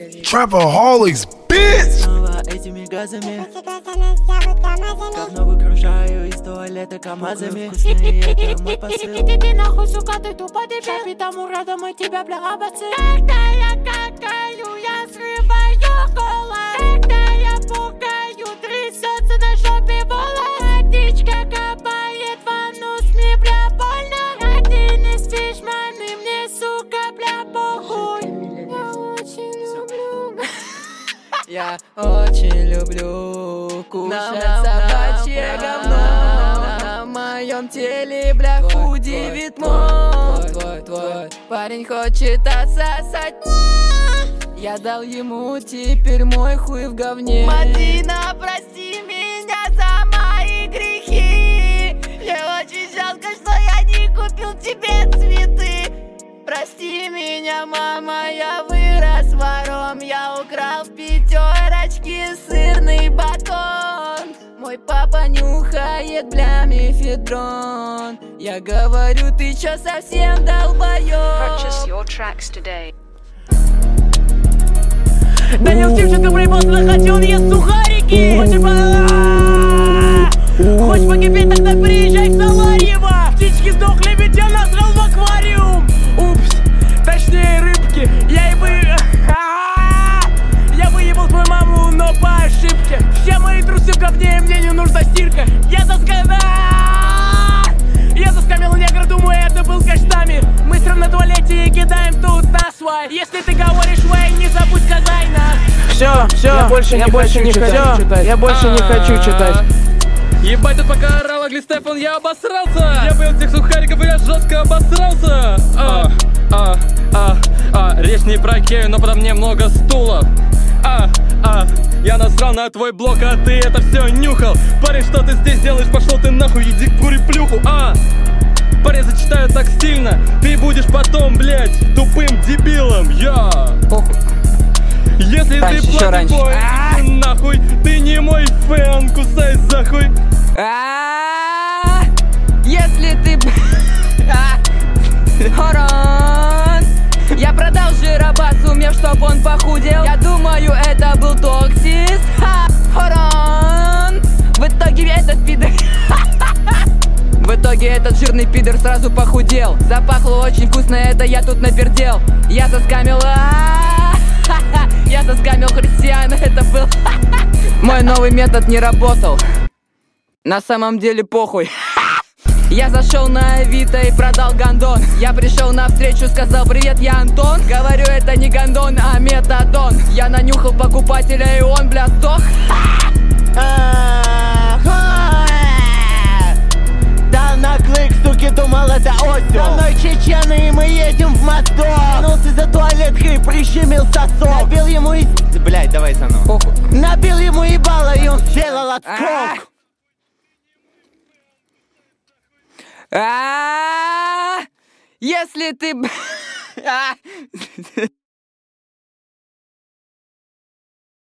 Trapaholics, bitch! Снова этими газами говно выгружаю из туалета КамАЗами. Вкусные, это мой посыл. Иди нахуй, сука, ты тупо дебил. Потому рада мы тебя, бля, обосы. Когда я какаю, я срываю голос. Когда я пукаю, трясется на жопе волос. Водичка капает в ванну, мне, бля, больно. А ты не спишь, маны, мне, сука, бля, похуй. Я очень люблю кушать собачье говно. На моем теле, бля, худи витмо. Твой парень хочет отсосать. Я дал ему теперь мой хуй в говне. Мадина, прости меня за мои грехи. Мне очень жалко, что я не купил тебе цветы. Прости меня, мама, я вырос вором. Я украл в пятерочке сырный батон. Мой папа нюхает, бля, мефедрон. Я говорю, ты чё совсем долбоёб? Данил Тимченко проебался на хате, он ест сухарики. Хочешь покипеть, тогда приезжай в Саларьево. Птички сдохли, ведь я насрал в аквариум. Упс, точнее рыбки. Я выебал твою маму, но по ошибке. Все мои трусы в говне, мне не нужна стирка. Я заскамил негра, думаю, это был каштами. Мы срем на туалете и кидаем тут на свай. Если ты говоришь вей, не забудь сказать нас. Все, я больше не хочу читать. Я больше не хочу читать. Ебать, тут пока орал Агли Стефан, я обосрался. Я поел всех сухариков, и я жестко обосрался. Речь не про Икею, но подо мне много стулов. Я насрал на твой блок, а ты это все нюхал. Парень, что ты здесь делаешь? Пошел ты нахуй, иди кури плюху. Парень, зачитаю так стильно. Ты будешь потом, блять, тупым дебилом. Если ты платишь бой, нахуй, ты не мой фэн, кусай за хуй. Если ты... Хорон. Я продал жироба, сумев, чтоб он похудел. Я думаю, это был токсис. Хорон. В итоге этот пидор... В итоге этот жирный пидор сразу похудел. Запахло очень вкусно, это я тут напердел. Я заскамил... Я заскамил христиан, это был... Мой новый метод не работал. На самом деле похуй. Я зашел на Авито и продал гондон. Я пришел на встречу, сказал: привет, я Антон. Говорю, это не гондон, а метадон. Я нанюхал покупателя, и он, бля, сдох. Дал на клик, суки, думал, это осел. Со мной чечены, и мы едем в Москву. Вернулся за туалеткой и прищемил сосок. Набил ему и... Блять, давай заново. Похуй. Набил ему ебало, и он сделал отскок. Если ты...